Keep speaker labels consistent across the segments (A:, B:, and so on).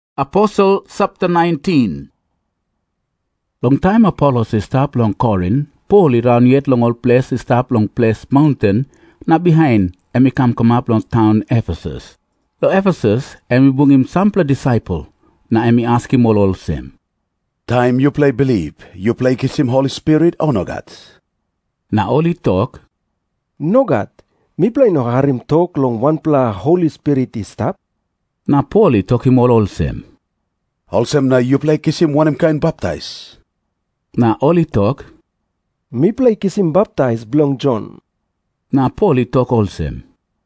A: Apostle chapter 19. Long time Apollos stop long Corinth, Paul around yet long old place stop long place mountain, na behind, and me come up long town Ephesus. Lo Ephesus, and we bring him sample disciple, na and me ask him all same.
B: Time you play believe, you play kiss him Holy Spirit or no God?
A: Na all he talk,
C: No God, me play no harim talk long one pla Holy Spirit is stop.
A: na Paul he talk him all same.
B: Also na you play kiss him one him kind baptize.
A: Na all he talk,
C: Me play kiss him baptize belong John.
A: na Paul he talk all same.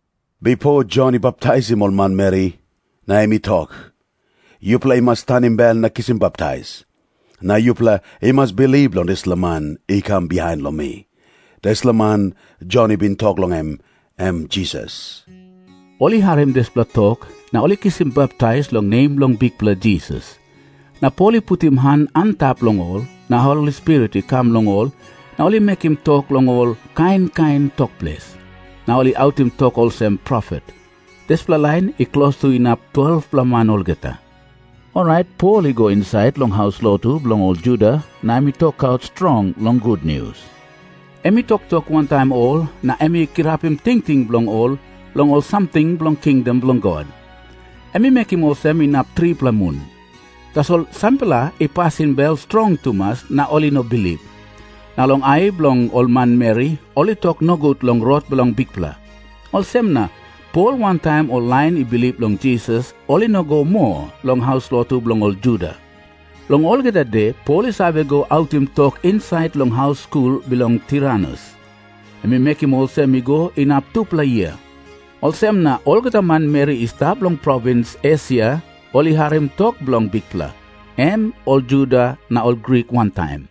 B: Before Johnny baptize him old man Mary, na me talk. You play must stand him bell na kiss him baptize. Na you play he must believe on this man he come behind lo me. This man Johnny been talk long him Jesus.
A: All he had him display talk, na all he kiss him baptize long name long big blood Jesus. Na Paul he put him hand on top long all, na Holy Spirit he come long all, na all he make him talk long all kind talk place. Na all he out him talk all same prophet. Display line he close to enough 12 man all geta. Alright, Paul he go inside long house law too, long old Judah, na me talk out strong long good news. Emi talk one time all, na emi kirap him think long all something long kingdom long God. Emi make him all sem in up 3 moon. Tas all sampela he pass in bell strong to mas na all he no believe. Na long I blong all man Mary, all he talk no good long rot belong big pla. All sem na, Paul one time all line he believe long Jesus, all he no go more long house law to belong all Judah. Long all get that day, Paul is have go out him talk inside long house school belong Tyrannus. And me make him all sem me go in up 2 year. All sem na all get a man Mary is tab long province Asia, all he had him talk belong big pla. All Judah na all Greek one time.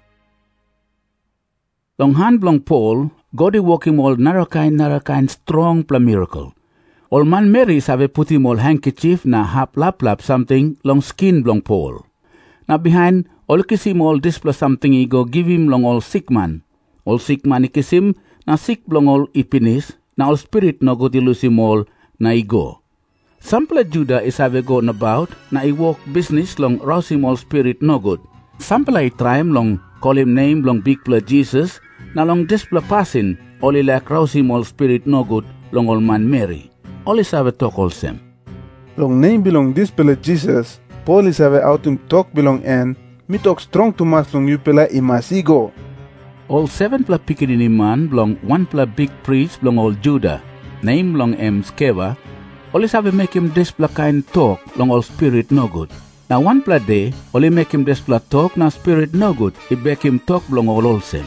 A: Long hand belong Paul, God he walk him all narrow kind strong pla miracle. All man Mary is have put him all handkerchief na hap lap something long skin belong Paul. Now behind, all kiss him all display something he go give him long all sick man. All sick man he kiss him, na sick belong all ipinis, na all spirit no go to lose him all, na he go. Sample Judah is have go about, na he walk business long rouse him all spirit no good. Sample he try him long call him name long big blood Jesus, na long display passing, all he like rouse him all spirit no good, long all man Mary. All is have talk all same.
D: Long name belong this pela Jesus, Paul is have out him talk belong and me talk strong to mas long you pela imasigo.
A: All 7 Piccaninny man belong 1 big priest belong all Judah, name long Skeva, all is have make him display kind talk long all spirit no good. Now 1 day, all make him display talk na spirit no good, he make him talk belong all same.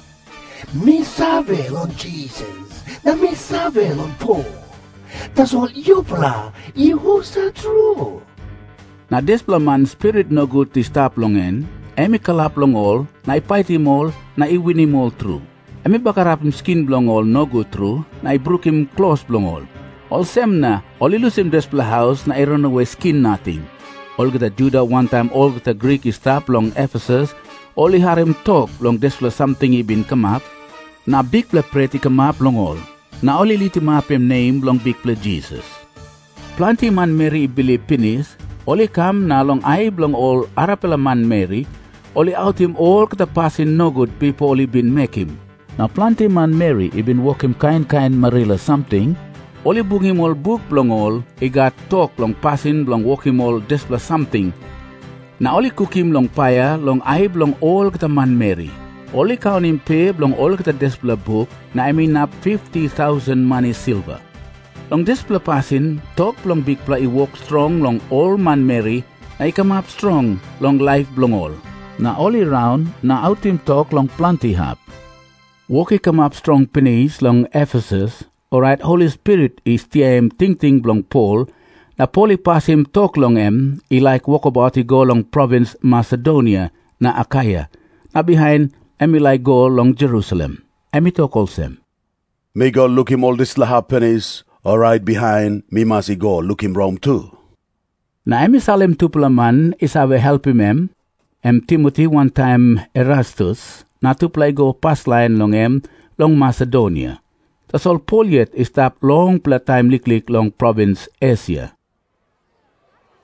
E: Me sabe long Jesus, na me sabe long Paul. That's all you bla, you who's true.
A: Na display man spirit no good to stop long en, emi kalap long all, na ipait him all, na iwin him all through. Emi bakarap him skin blong all no go through, na ibrook him close blong all. All sem na, all ilus him display house, na iron away skin nothing. All get a Judah one time, all get a Greek stop long Ephesus, all he had him talk long display something he been come up, na big play pretty come up long all. Na all he lit him up him name long big play Jesus. Plenty man Mary believe pinis, all he come na long I belong all Arapela man Mary, all he out him all the passing no good people all he been make him. Now plenty man Mary he been walk him kind Marilla something, all he book him all book belong all, he got talk long passing belong walk him all display something. Now all he cook him long fire long I belong all the man Mary. All he count him pay belong all the display book, na I mean up 50,000 money silver. Long display passing, talk long big play walk strong long all man Mary, na come up strong long life belong all. Na all around, na out him talk long plenty hap. Walk he come up strong pennies long Ephesus, alright Holy Spirit is tia him think belong Paul, na Paul he pass him talk long he like walk about he go long province Macedonia, na Achaia, na behind emi like go long Jerusalem. Emi talk all same.
B: Me go look him all this laha pennies, or right behind, me must go look him Rome too.
A: Na emi salem tuplaman is have help him Timothy one time Erastus, na tuplay go pass line long Macedonia. Tas all Paul yet is tap long pla time liklik long province Asia.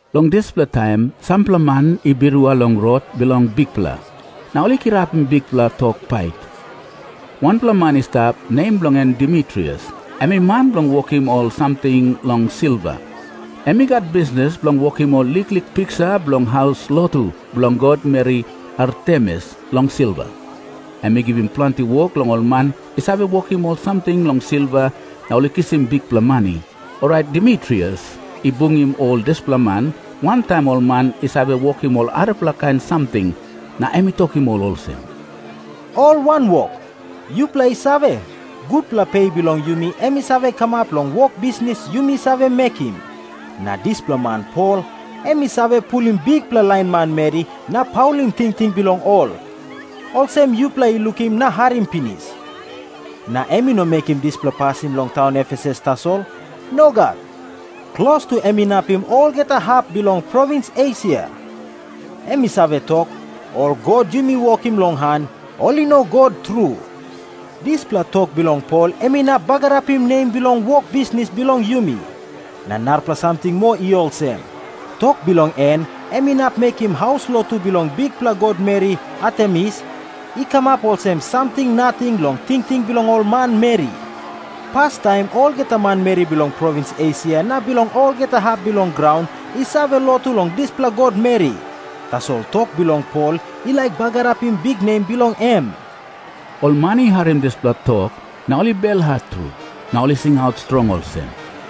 A: Long this time, sampla man ibirua long road belong big pla. Na oli kirapin big pla talk pipe. One pla man is tap name belong en Demetrius. Emi man belong walk him all something long silver. Emi got business belong walk him all lik pizza belong house lotu belong God Mary Artemis long silver. Emi give him plenty work long all man is have walk him all something long silver. Na oli kiss him big pla money. Alright Demetrius, I bung him all this pla man. One time all man is have walk him all other pla kind something. Na emi talk him all also.
F: All one walk. You play save. Good pla pay belong you me. Emi save come up long walk business. You me save make him. Na this pla man Paul. Emi save pull him big pla line man Mary. Na Paul him think belong all. All same you play look him na harim pinis. Na emi no make him this pla pass him long town Ephesus tasol. No God. Close to emi nap him all get a half belong province Asia. Emi save talk. All God you me walk him long hand. Only know God true. This pla talk belong Paul. Emi na bagar up him name belong walk business belong you me. Na narpla something more I all same. Talk belong en. Emi nap make him house law to belong big pla God Mary Artemis. I come up all same something nothing long think belong all man Mary. Past time all get a man Mary belong province Asia. Na belong all get a half belong ground. I save a lot too long this pla God Mary. Tas all talk belong Paul. I like bagar up him big name belong M.
A: All money harim this pla talk. Na only bell hat true. Na only sing out strong also.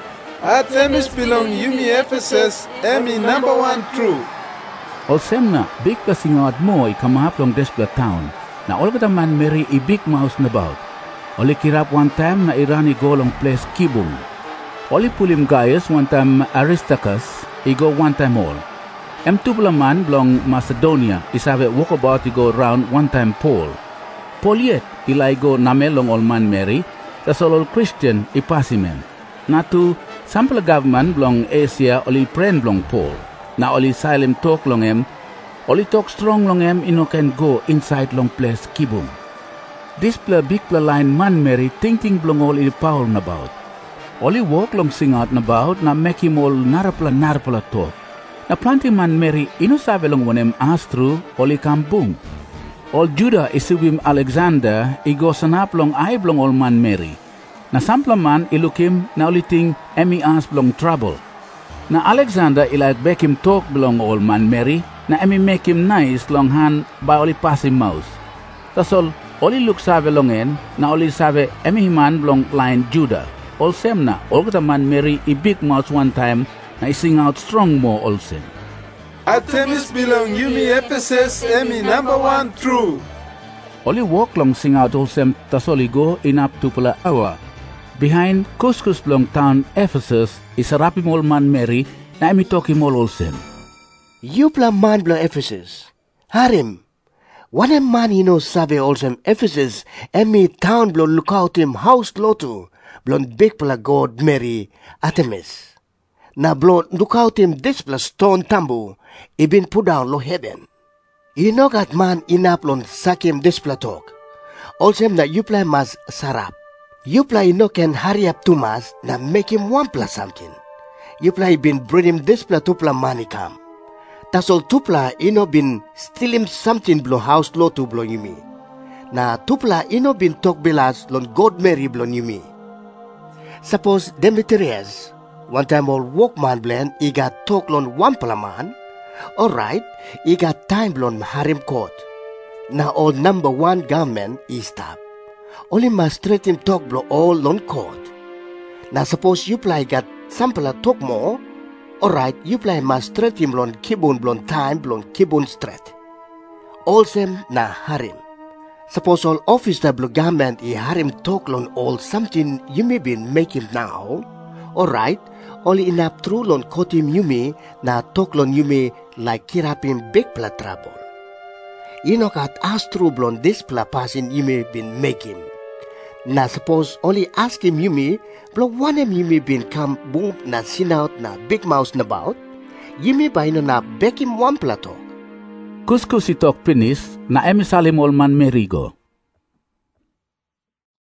D: Artemis belong Yumi Ephesus, Emi number 1 true.
A: All same na big pla sing out more. I come up long this pla town. Na all get a man Mary I big mouse nabout. Oli kirap one time na Irani go long place Kibung. Oli pull him Gaius one time Aristarchus. I go one time all. Tupla man belong Macedonia is have a walk about to go round one time Paul. Paul yet I go namel long all man Mary. That's all Christian I pass him. Na to sample government belong Asia oli friend belong Paul. Na oli silent talk long him. Oli talk strong long him ino can go inside long place Kibung. This pla big pla line man Mary thinking belong all in Paul nabout. Oli walk long sing out nabout na make him all narapla talk. Na plenty man Mary ino sabe long wanem astru oli kampung. All Judah isubim Alexander I go sanap long I belong all man Mary. Na sampla man I look him na oli ting emi as belong trouble. Na Alexander I like back him talk belong all man Mary. Na emi make him nice long hand by oli pass him mouse. That's all. Oli look save long en, na oli save emi man belong line Judah. All same na, all get a man Mary I big mouth one time, na I sing out strong more also.
D: Artemis belong Yumi Ephesus, Emi number 1 true.
A: Oli walk long sing out all same, tas oli go in up to pala hour. Behind Cuscus belong town Ephesus, is a rapim all man Mary, na emi talk him all same.
E: You pla man belong Ephesus. Harim. One man you know sabe also Ephesus, emi town belong look out him house lotu, belong big pla God Mary Artemis. Na belong look out him this pla stone tambu, I been put down lo heaven. You know that man inap lon sak him this pla talk. Also na you play mas sarap. You play no can hurry up too much na make him one pla something. You play been bring him this pla two pla money come. Tas all tupla ino bin steal him something blow house lo to blow you me. Na tupla ino bin talk bilas lon God Mary blow you me. Suppose Demetrius, one time all workman blend, he got talk lon one pla man. Alright, he got time lon harim court. Na all number 1 government is stop. Only must straight him talk blow all lon court. Na suppose you play got sample talk more. Alright, you play must straight him lon kibun blon time blon kibun straight. All same na harim. Suppose all officer blon government I harim talk lon all something you may been making now. Alright, only enough true lon kotim you me na talk lon you me like kirapin big pla trouble. You know kat as true blon this pla passing you may been making. Na suppose only ask him you me, blow one him you may been come boom na sin out na big mouse na bout, you may buy no na back him one plato.
A: Cuscus I talk pinis, na emi salim all man Merigo.